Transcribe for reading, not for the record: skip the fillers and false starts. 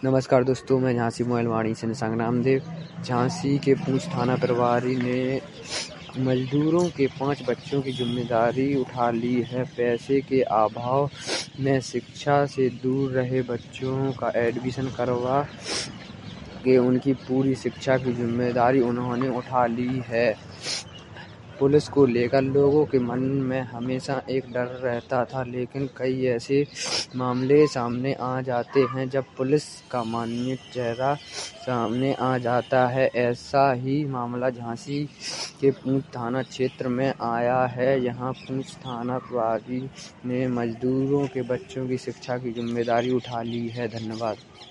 नमस्कार दोस्तों, मैं झांसी मोहलवाड़ी से संग्राम देव। झांसी के पूंछ थाना प्रभारी ने मजदूरों के 5 बच्चों की जिम्मेदारी उठा ली है। पैसे के अभाव में शिक्षा से दूर रहे बच्चों का एडमिशन करवा के उनकी पूरी शिक्षा की जिम्मेदारी उन्होंने उठा ली है। पुलिस को लेकर लोगों के मन में हमेशा एक डर रहता था, लेकिन कई ऐसे मामले सामने आ जाते हैं जब पुलिस का मानवीय चेहरा सामने आ जाता है। ऐसा ही मामला झांसी के पूंछ थाना क्षेत्र में आया है। यहाँ पूंछ थाना प्रभारी ने मजदूरों के बच्चों की शिक्षा की जिम्मेदारी उठा ली है। धन्यवाद।